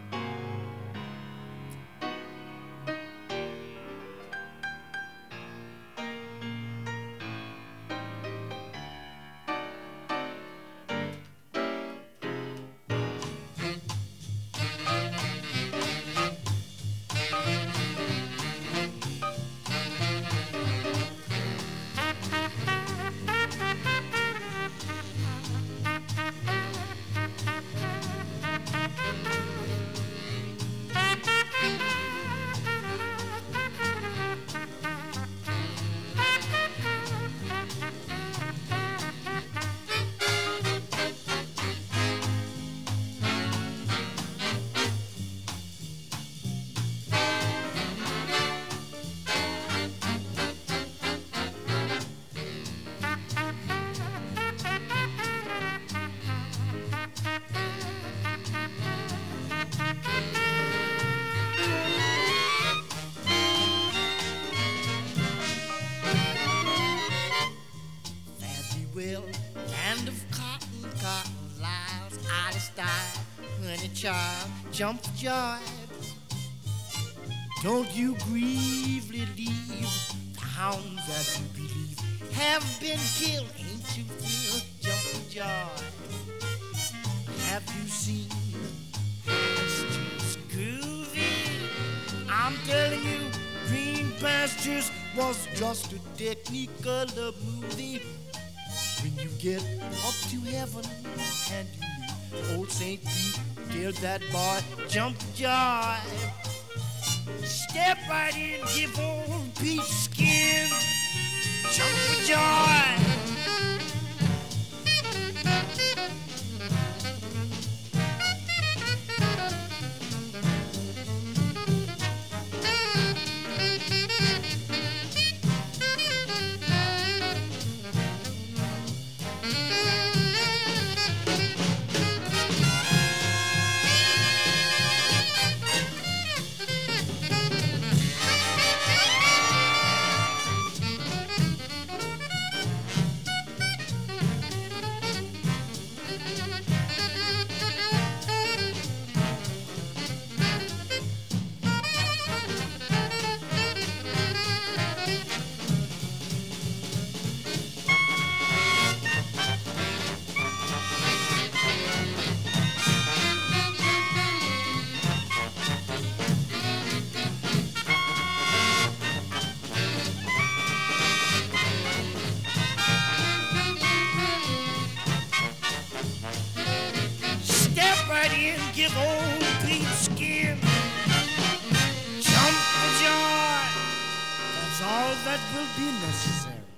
Well, land of cotton, cotton lies, out of style, honey child, jump for joy. Don't you grieve, leave the hounds that you believe have been killed. Ain't you feel, jump for joy? Have you seen pastures groovy? I'm telling you, Green Pastures was just a technicolor movie. When you get up to heaven and you meet old St. Pete, tell that boy, jump for joy. Step right in, give old Pete skin, jump for joy. Give old Pete skin, jump for joy. That's all that will be necessary.